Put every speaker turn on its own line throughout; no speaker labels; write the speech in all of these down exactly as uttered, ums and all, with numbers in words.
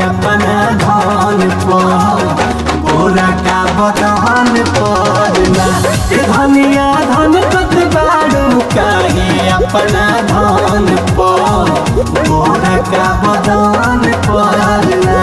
अपना धन पर पूरा का बदन पड़ना ए धनिया धन कत बारू काहे अपना धन पर पूरा का बदन पड़ना।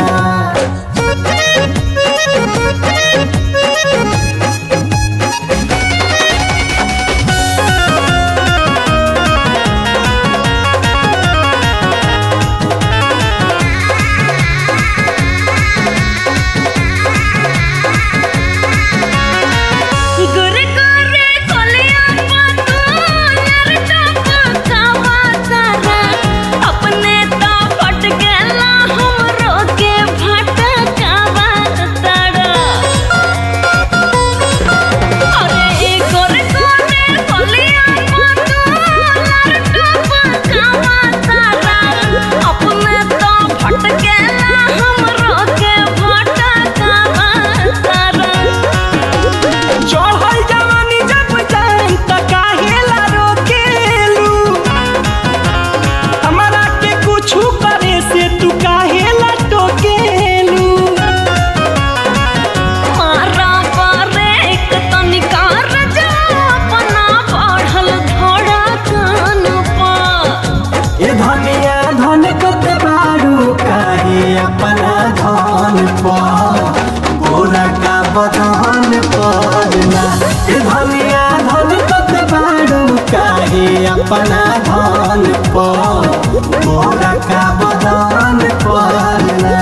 पूरा का बदन पड़ना ए धनिया धन कत बारू काहे अपना धन पर पूरा का बदन पड़ना।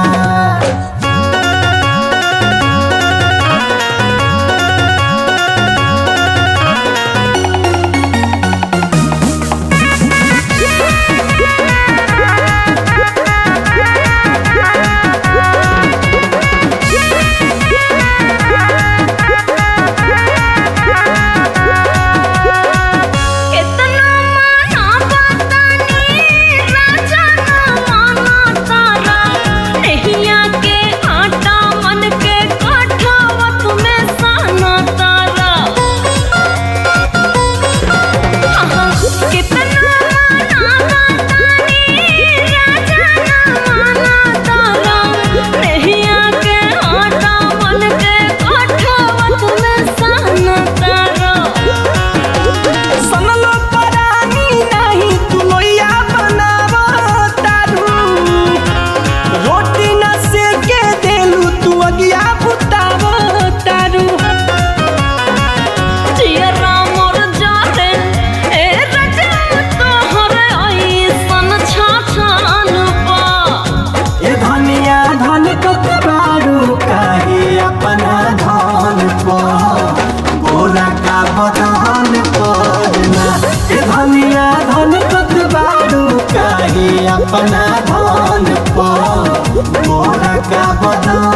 पूरा का बदन पड़ना ए धनिया धन कत बारू काहे अपना धन पर पूरा का बदन